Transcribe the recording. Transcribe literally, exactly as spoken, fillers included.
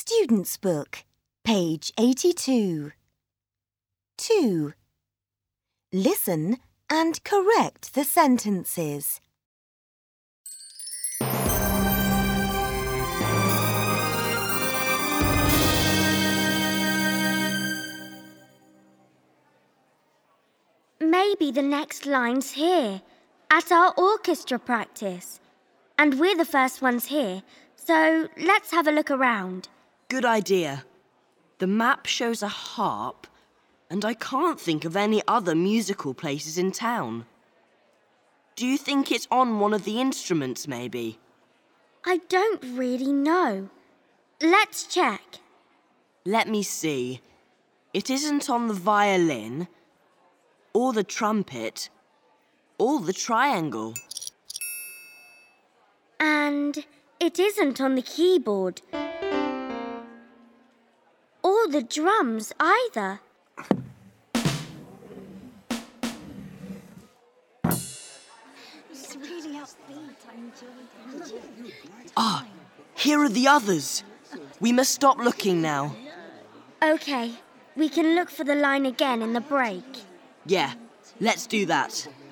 Student's Book, page eighty-two. two. Listen and correct the sentences. Maybe the next line's here, at our orchestra practice. And we're the first ones here, so let's have a look around. Good idea. The map shows a harp, and I can't think of any other musical places in town. Do you think it's on one of the instruments, maybe? I don't really know. Let's check. Let me see. It isn't on the violin, or the trumpet, or the triangle. And it isn't on the keyboard, or the drums either. Ah, here are the others. We must stop looking now. OK, we can look for the line again in the break. Yeah, let's do that.